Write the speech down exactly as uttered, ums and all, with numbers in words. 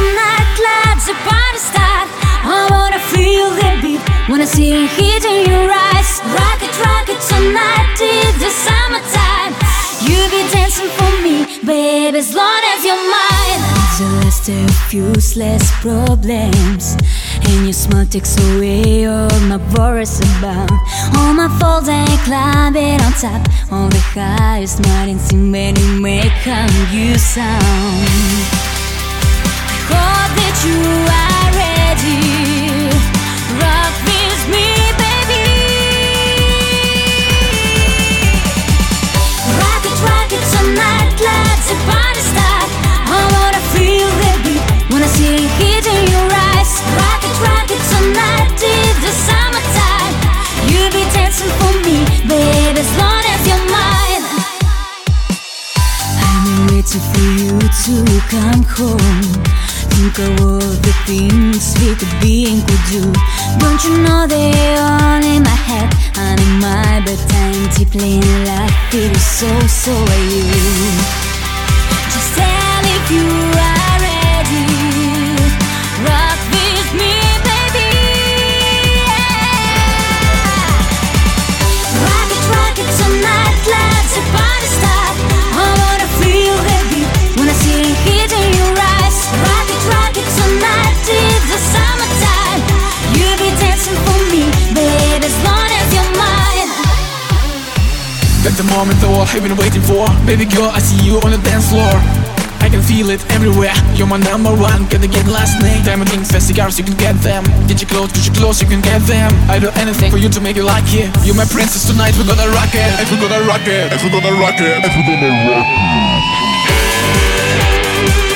tonight, let the party start. I wanna feel the beat, wanna see it hit in your eyes. Rock it, rock it tonight, it's the summertime. You be dancing for me, baby, as long as you're mine. The last of useless problems, and your smile takes away all my worries about all my faults and climbing on top on the highest mountains in many make how you sound. I hope that you are ready. Rock with me, baby. Rock it, rock it tonight, let the party start. I wanna feel the beat, wanna see it hit in your eyes. Rock it, rock it tonight, it's the summertime. You be dancing for me, baby, as long as you're mine. I'm waiting for you to come home. Think of all the things we could be and could do. Don't you know they're all in my head and in my bedtime, deeply in love. It is so, so are you. Just tell if you are ready. Rock with me, baby. Rock it, rock it tonight, let the party start. I wanna feel the beat, wanna see it hit in your eyes. Rock it, rock it tonight, it's the summertime. You be dancing for me, baby, as long as you're mine. That's the moment though I've been waiting for. Baby girl, I see you on the dance floor. I can feel it everywhere. You're my number one, gotta get last name. Diamond rings, fast cigars, you can get them. Get your clothes, get your clothes, you can get them. I do anything for you to make you like it. You're my princess tonight, we're gonna rock it. And we're gonna rock it. And we're gonna rock it. And we're gonna rock it.